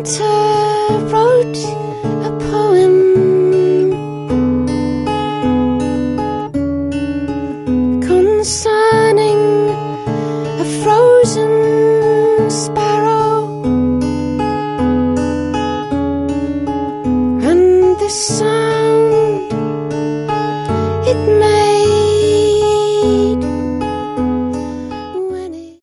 potter wrote a poem concerning a frozen sparrow, and the sound it made